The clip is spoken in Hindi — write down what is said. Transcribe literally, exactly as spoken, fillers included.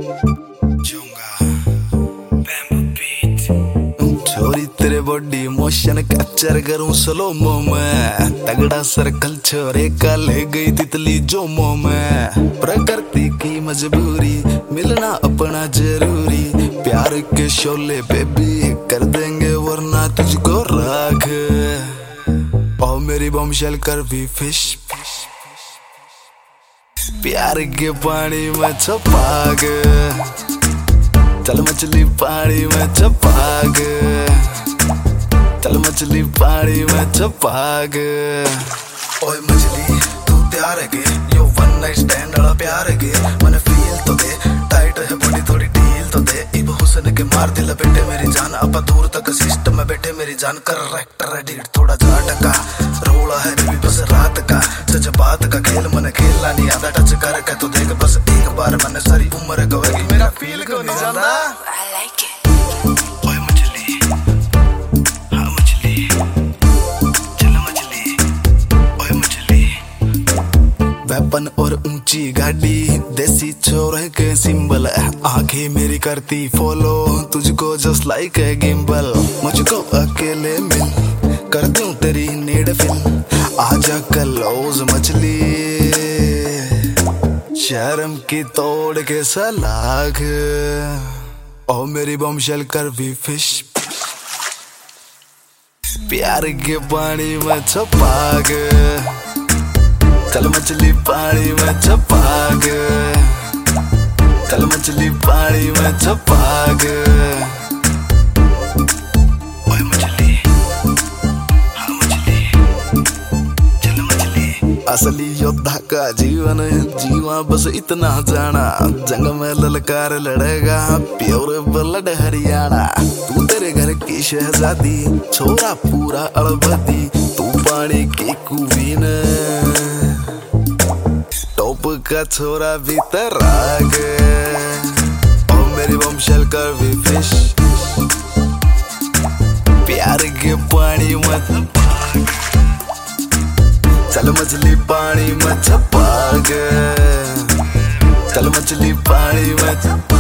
छोरी तेरे बॉडी मोशन कैप्चर करूं स्लोमो में, तगड़ा सर्कल छोरे का ले गई तितली जोमो में। प्रकृति की मजबूरी मिलना अपना जरूरी, प्यार के शोले बेबी कर देंगे वरना तुझको राख। और मेरी बॉम्बशेल कर भी फिश, प्यार के पानी में छपाग, चल मछली पानी में छपाग, चल मछली पानी में छपाग। ओए मछली तू तैयार है के, यो वन नाइट स्टैंड वाला प्यार है के, मैंने फील तो दे टाइट है बॉडी थोड़ी ढील तो दे। इब हुस्न के मार दिल बेटे मेरी जान, अब दूर तक सिस्टम में बैठे मेरी जान। करेक्टर है ढीठ थोड़ा झटका, रोला है बेबी बस रात का, जज्बात का खेल मन खेलना नहीं आता। टच करके तो देख बस एक बार, मैंने सारी उम्र गवाई मेरा फील को नहीं जानता। ओए मछली हाँ मछली, चल मछली ओए मछली। वेपन और ऊंची गाड़ी देसी छोरे के सिंबल, आंखें मेरी करती फॉलो तुझको जस्ट लाइक ए गिम्बल। मुझको अकेले मिल कर दूं तेरी नीड फिल, आजा क्लोज मछली शर्म की तोड़ के सलाख। ओ मेरी बॉम्बशेल कर भी फिश, प्यार के पानी में छपाग, चल मछली पानी में छपाग, चल मछली पानी में छपाग। ओए मछली हाँ मछली, चल मछली। असली योद्धा का जीवन जीवा बस इतना जाना, जंग में ललकार लड़ेगा प्योर ब्लड हरियाणा। तू तेरे घर की शहजादी छोरा पूरा अड़बदी, तू पानी की कुवीन टॉप का छोरा भीतर आग। और मेरी बॉम्बशेल कर भी फिश, प्यार के पानी में चल मछली पानी में छपाग, चल मछली पानी में छपाग।